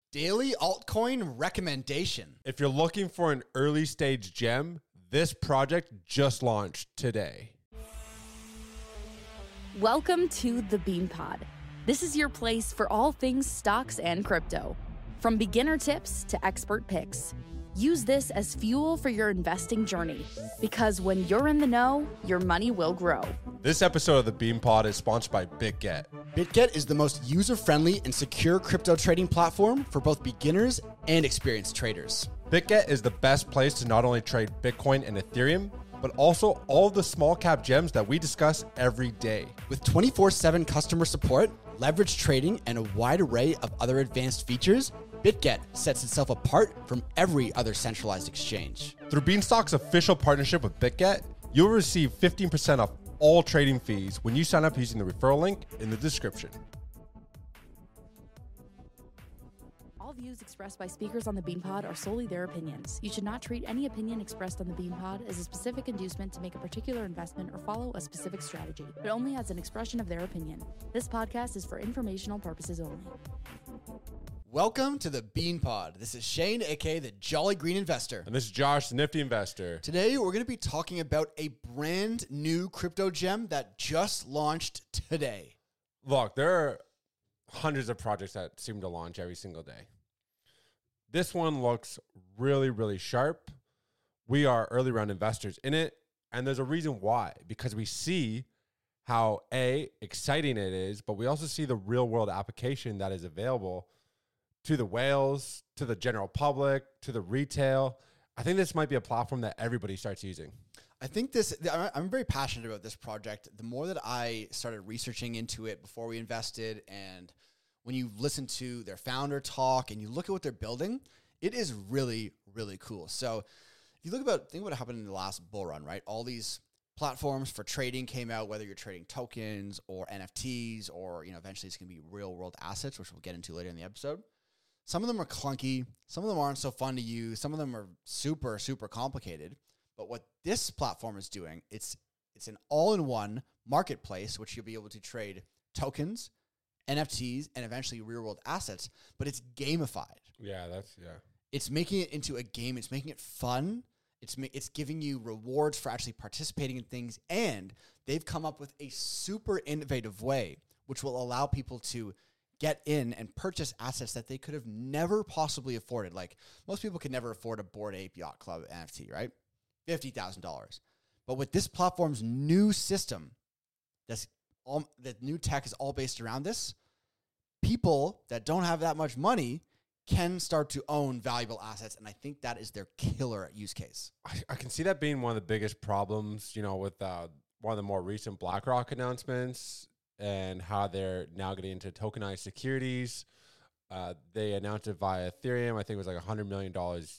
Daily altcoin recommendation. If you're looking for an early stage gem, this project just launched today. Welcome to the BeanPod. This is your place for all things stocks and crypto. From beginner tips to expert picks. Use this as fuel for your investing journey, because when you're in the know, your money will grow. This episode of the BeanPod is sponsored by BitGet. BitGet is the most user-friendly and secure crypto trading platform for both beginners and experienced traders. BitGet is the best place to not only trade Bitcoin and Ethereum, but also all the small cap gems that we discuss every day. With 24/7 customer support, leverage trading, and a wide array of other advanced features, BitGet sets itself apart from every other centralized exchange. Through Beanstalk's official partnership with BitGet, you'll receive 15% off all trading fees when you sign up using the referral link in the description. All views expressed by speakers on the BeanPod are solely their opinions. You should not treat any opinion expressed on the BeanPod as a specific inducement to make a particular investment or follow a specific strategy, but only as an expression of their opinion. This podcast is for informational purposes only. Welcome to the BeanPod. This is Shane, aka the Jolly Green Investor. And this is Josh, the Nifty Investor. Today, we're going to be talking about a brand new crypto gem that just launched today. Look, there are hundreds of projects that seem to launch every single day. This one looks really, really sharp. We are early round investors in it, and there's a reason why. Because we see how, A, exciting it is, but we also see the real world application that is available to the whales, to the general public, to the retail. I think this might be a platform that everybody starts using. I think I'm very passionate about this project. The more that I started researching into it before we invested, and when you listen to their founder talk and you look at what they're building, it is really, really cool. So if you think about what happened in the last bull run, right? All these platforms for trading came out, whether you're trading tokens or NFTs or, eventually it's going to be real world assets, which we'll get into later in the episode. Some of them are clunky. Some of them aren't so fun to use. Some of them are super, super complicated. But what this platform is doing, it's an all-in-one marketplace, which you'll be able to trade tokens, NFTs, and eventually real-world assets. But it's gamified. Yeah. It's making it into a game. It's making it fun. It's giving you rewards for actually participating in things. And they've come up with a super innovative way, which will allow people to get in and purchase assets that they could have never possibly afforded. Like most people could never afford a Bored Ape Yacht Club NFT, right? $50,000. But with this platform's new system, that new tech is all based around this, people that don't have that much money can start to own valuable assets. And I think that is their killer use case. I can see that being one of the biggest problems, with one of the more recent BlackRock announcements and how they're now getting into tokenized securities. They announced it via Ethereum. I think it was like $100 million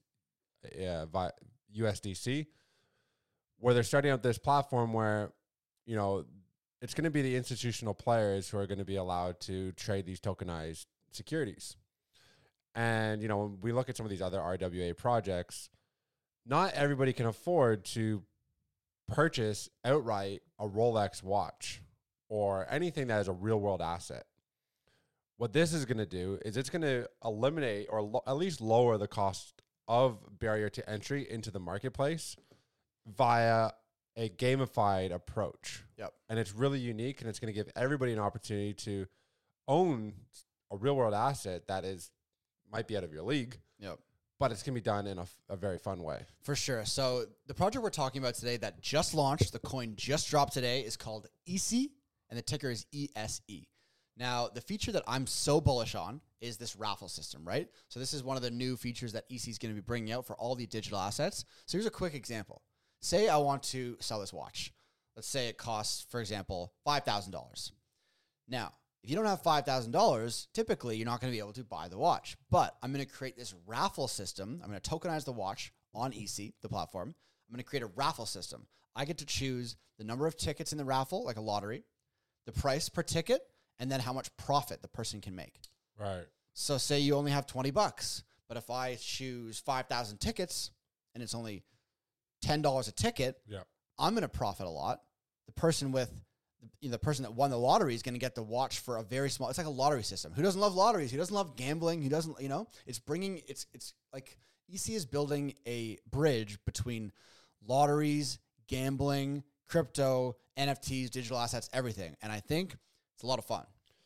via USDC, where they're starting out this platform where, it's going to be the institutional players who are going to be allowed to trade these tokenized securities. And, when we look at some of these other RWA projects, not everybody can afford to purchase outright a Rolex watch or anything that is a real world asset. What this is going to do is it's going to eliminate or at least lower the cost of barrier to entry into the marketplace via a gamified approach. Yep. And it's really unique, and it's going to give everybody an opportunity to own a real world asset that might be out of your league. Yep. But it's going to be done in a very fun way. For sure. So the project we're talking about today that just launched, the coin just dropped today, is called ESE, and the ticker is ESE. Now, the feature that I'm so bullish on is this raffle system, right? So this is one of the new features that ESE is going to be bringing out for all the digital assets. So here's a quick example. Say I want to sell this watch. Let's say it costs, for example, $5,000. Now, if you don't have $5,000, typically you're not going to be able to buy the watch. But I'm going to create this raffle system. I'm going to tokenize the watch on ESE, the platform. I'm going to create a raffle system. I get to choose the number of tickets in the raffle, like a lottery, the price per ticket, and then how much profit the person can make. Right. So say you only have $20, but if I choose 5,000 tickets and it's only $10 a ticket, yeah, I'm going to profit a lot. The person with the person that won the lottery is going to get the watch for a very small. It's like a lottery system. Who doesn't love lotteries? Who doesn't love gambling? Who doesn't? It's bringing. It's like EC is building a bridge between lotteries, gambling, crypto, NFTs, digital assets, everything. And I think it's a lot of fun.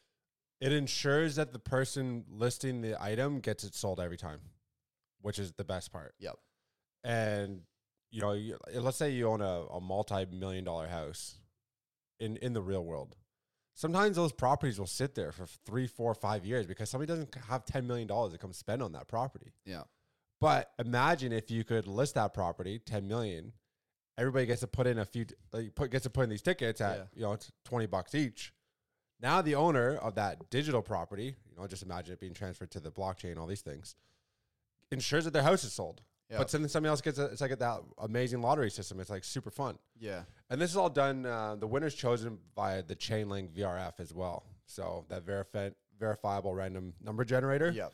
It ensures that the person listing the item gets it sold every time, which is the best part. Yep. And, let's say you own a multi-million-dollar house in the real world. Sometimes those properties will sit there for 3, 4, 5 years because somebody doesn't have $10 million to come spend on that property. Yeah. But imagine if you could list that property, 10 million, everybody gets to put in these tickets at, it's $20 each. Now the owner of that digital property, just imagine it being transferred to the blockchain, all these things, ensures that their house is sold. Yep. But then somebody else gets it's like that amazing lottery system. It's like super fun. Yeah. And this is all done, the winner's chosen by the Chainlink VRF as well. So that verifiable random number generator. Yep.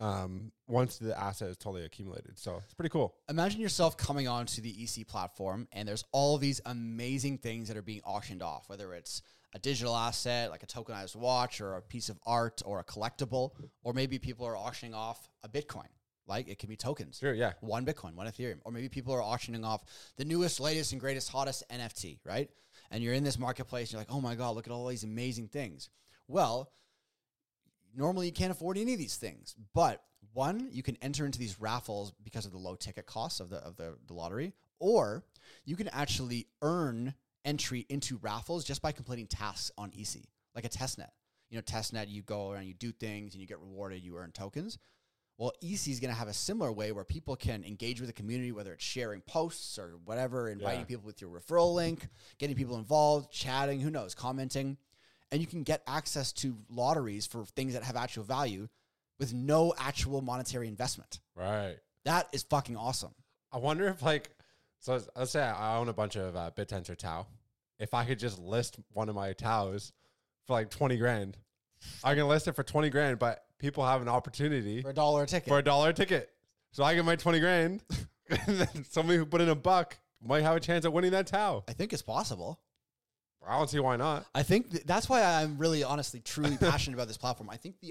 Once the asset is totally accumulated. So it's pretty cool. Imagine yourself coming onto the EC platform and there's all of these amazing things that are being auctioned off, whether it's a digital asset like a tokenized watch or a piece of art or a collectible, or maybe people are auctioning off a Bitcoin. Like it can be tokens. Sure, yeah. 1 Bitcoin, 1 Ethereum. Or maybe people are auctioning off the newest, latest, and greatest, hottest NFT, right? And you're in this marketplace and you're like, oh my God, look at all these amazing things. Well, normally you can't afford any of these things. But one, you can enter into these raffles because of the low ticket costs of the lottery. Or you can actually earn entry into raffles just by completing tasks on EC, like a testnet. Testnet, you go around, you do things, and you get rewarded, you earn tokens. Well, EC is going to have a similar way where people can engage with the community, whether it's sharing posts or whatever, inviting people with your referral link, getting people involved, chatting, who knows, commenting. And you can get access to lotteries for things that have actual value with no actual monetary investment. Right. That is fucking awesome. I wonder if so let's say I own a bunch of BitTensor Tau. If I could just list one of my Taus for like 20 grand, I can list it for 20 grand, but people have an opportunity for $1 a ticket. For $1 a ticket. So I get my 20 grand, and then somebody who put in $1 might have a chance at winning that Tau. I think it's possible. I don't see why not. I think that's why I'm really, honestly, truly passionate about this platform. I think the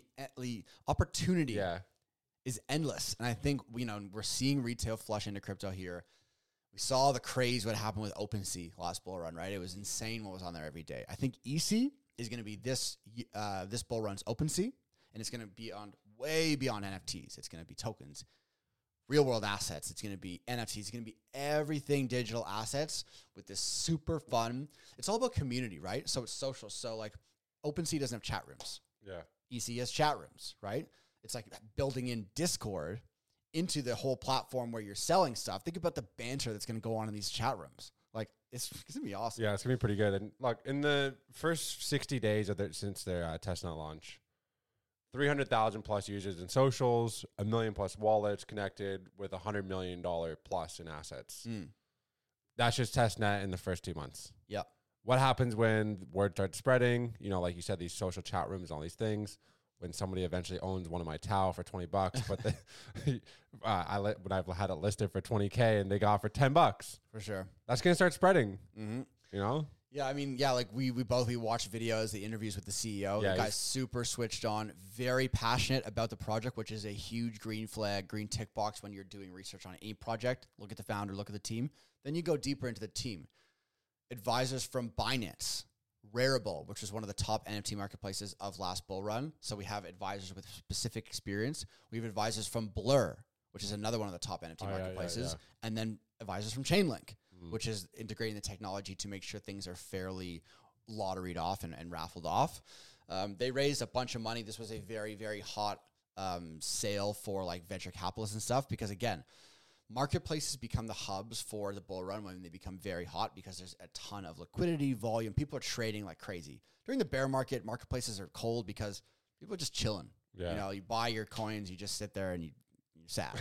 opportunity is endless. And I think, we're seeing retail flush into crypto here. We saw the craze, what happened with OpenSea last bull run, right? It was insane what was on there every day. I think EC is going to be this bull run's OpenSea, and it's going to be way beyond NFTs. It's going to be tokens, real world assets. It's going to be NFTs. It's going to be everything digital assets with this super fun. It's all about community, right? So it's social. So like OpenSea doesn't have chat rooms. Yeah. EC has chat rooms, right? It's like building in Discord into the whole platform where you're selling stuff. Think about the banter that's going to go on in these chat rooms. Like it's going to be awesome. Yeah, it's going to be pretty good. And look, in the first 60 days since their testnet launch, 300,000 plus users in socials, 1 million plus wallets connected with $100 million plus in assets. That's just testnet in the first 2 months. Yep. What happens when word starts spreading? Like you said, these social chat rooms, all these things. When somebody eventually owns one of my Tau for $20, but when I've had it listed for $20K and they got for $10, for sure, that's gonna start spreading. Mm-hmm. Yeah, I mean, like we watched videos, the interviews with the CEO. Yeah, the guy's super switched on, very passionate about the project, which is a huge green flag, green tick box when you're doing research on any project. Look at the founder, look at the team. Then you go deeper into the team. Advisors from Binance, Rarible, which is one of the top NFT marketplaces of last bull run. So we have advisors with specific experience. We have advisors from Blur, which is another one of the top NFT marketplaces. Yeah. And then advisors from Chainlink, which is integrating the technology to make sure things are fairly lotteried off and raffled off. They raised a bunch of money. This was a very, very hot sale for like venture capitalists and stuff because, again, marketplaces become the hubs for the bull run when they become very hot because there's a ton of liquidity, volume. People are trading like crazy. During the bear market, marketplaces are cold because people are just chilling. Yeah. You buy your coins, you just sit there and you're sad.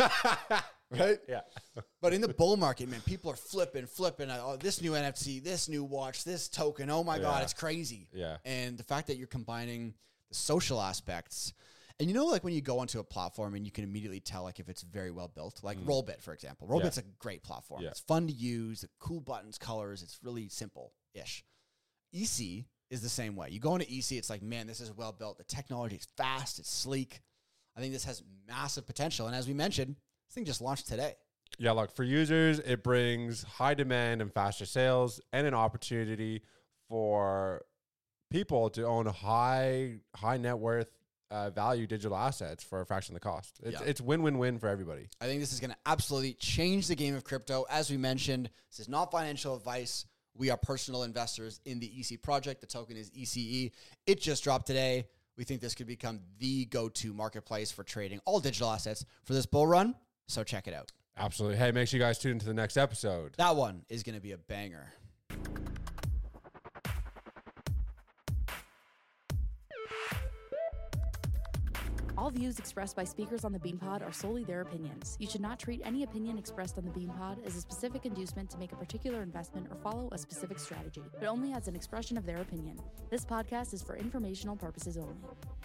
Right? Yeah. But in the bull market, man, people are flipping. Oh, this new NFT, this new watch, this token. Oh my God, it's crazy. Yeah. And the fact that you're combining the social aspects. And like when you go onto a platform and you can immediately tell like if it's very well built, like Rollbit, for example. Rollbit's a great platform. Yeah. It's fun to use, the cool buttons, colors. It's really simple-ish. EC is the same way. You go into EC, it's like, man, this is well built. The technology is fast. It's sleek. I think this has massive potential. And as we mentioned, this thing just launched today. Yeah, look, for users, it brings high demand and faster sales and an opportunity for people to own high net worth value digital assets for a fraction of the cost. It's win-win-win for everybody. I think this is going to absolutely change the game of crypto. As we mentioned, this is not financial advice. We are personal investors in the EC project. The token is ECE. It just dropped today. We think this could become the go-to marketplace for trading all digital assets for this bull run. So check it out. Absolutely. Hey, make sure you guys tune into the next episode. That one is going to be a banger. All views expressed by speakers on the BeanPod are solely their opinions. You should not treat any opinion expressed on the BeanPod as a specific inducement to make a particular investment or follow a specific strategy, but only as an expression of their opinion. This podcast is for informational purposes only.